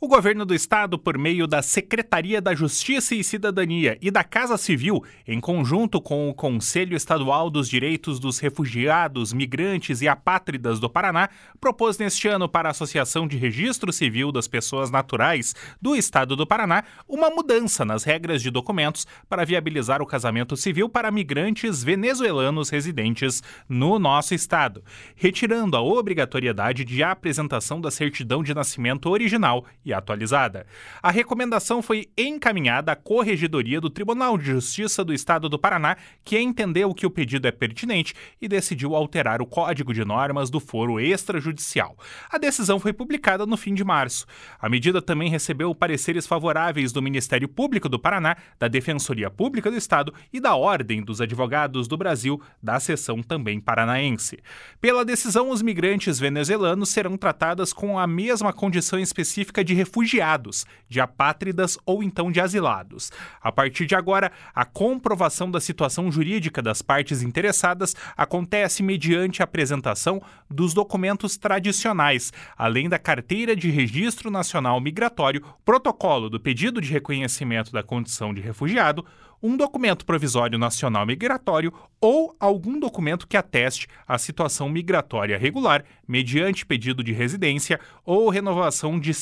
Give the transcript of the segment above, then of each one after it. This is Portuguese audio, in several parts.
O governo do estado, por meio da Secretaria da Justiça e Cidadania e da Casa Civil, em conjunto com o Conselho Estadual dos Direitos dos Refugiados, Migrantes e Apátridas do Paraná, propôs neste ano para a Associação de Registro Civil das Pessoas Naturais do Estado do Paraná uma mudança nas regras de documentos para viabilizar o casamento civil para migrantes venezuelanos residentes no nosso estado, retirando a obrigatoriedade de apresentação da certidão de nascimento original e atualizada. A recomendação foi encaminhada à Corregedoria do Tribunal de Justiça do Estado do Paraná, que entendeu que o pedido é pertinente e decidiu alterar o Código de Normas do Foro Extrajudicial. A decisão foi publicada no fim de março. A medida também recebeu pareceres favoráveis do Ministério Público do Paraná, da Defensoria Pública do Estado e da Ordem dos Advogados do Brasil, da seção também paranaense. Pela decisão, os migrantes venezuelanos serão tratados com a mesma condição específica de refugiados, de apátridas ou então de asilados. A partir de agora, a comprovação da situação jurídica das partes interessadas acontece mediante a apresentação dos documentos tradicionais, além da Carteira de Registro Nacional Migratório, protocolo do pedido de reconhecimento da condição de refugiado, um documento provisório nacional migratório ou algum documento que ateste a situação migratória regular mediante pedido de residência ou renovação de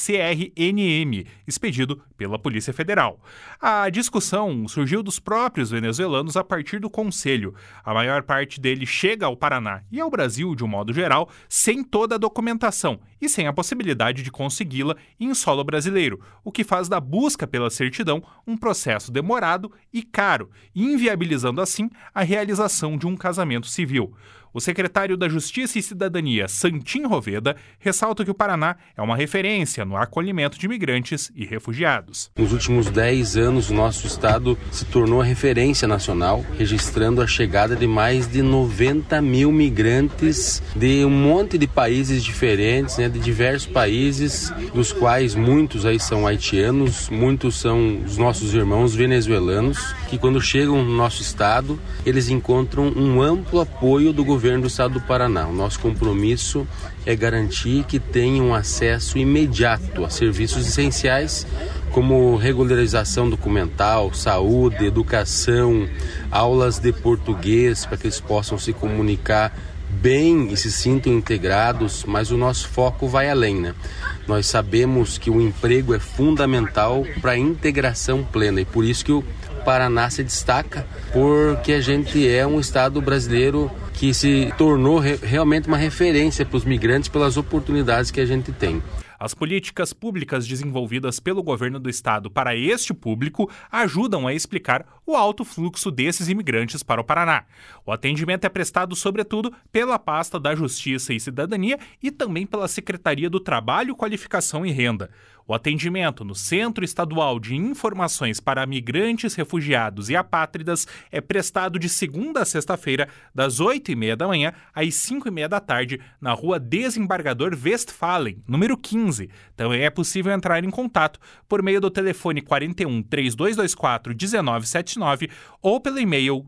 CRNM, expedido pela Polícia Federal. A discussão surgiu dos próprios venezuelanos a partir do Conselho. A maior parte deles chega ao Paraná e ao Brasil, de um modo geral, sem toda a documentação e sem a possibilidade de consegui-la em solo brasileiro, o que faz da busca pela certidão um processo demorado e caro, inviabilizando assim a realização de um casamento civil. O secretário da Justiça e Cidadania, Santim Roveda, ressalta que o Paraná é uma referência no acolhimento de migrantes e refugiados. Nos últimos 10 anos, o nosso estado se tornou a referência nacional, registrando a chegada de mais de 90 mil migrantes de um monte de países diferentes, de diversos países, dos quais muitos aí são haitianos, muitos são os nossos irmãos venezuelanos, que quando chegam no nosso estado, eles encontram um amplo apoio do governo do estado do Paraná. O nosso compromisso é garantir que tenham acesso imediato a serviços essenciais como regularização documental, saúde, educação, aulas de português para que eles possam se comunicar bem e se sintam integrados, mas o nosso foco vai além, Nós sabemos que o emprego é fundamental para a integração plena e por isso que o Paraná se destaca, porque a gente é um estado brasileiro que se tornou realmente uma referência para os migrantes pelas oportunidades que a gente tem. As políticas públicas desenvolvidas pelo governo do estado para este público ajudam a explicar o alto fluxo desses imigrantes para o Paraná. O atendimento é prestado, sobretudo, pela pasta da Justiça e Cidadania e também pela Secretaria do Trabalho, Qualificação e Renda. O atendimento no Centro Estadual de Informações para Migrantes, Refugiados e Apátridas é prestado de segunda a sexta-feira, das 8h30 da manhã às 5h30 da tarde, na Rua Desembargador Westphalen, número 15. Também é possível entrar em contato por meio do telefone 41 3224 1979 ou pelo e-mail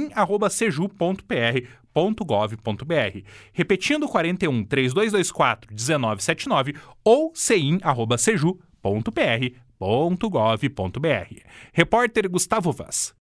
ceim@seju.pr.gov.br. Repetindo, 41 3224 1979 ou ceim@seju.pr.gov.br. Repórter Gustavo Vaz.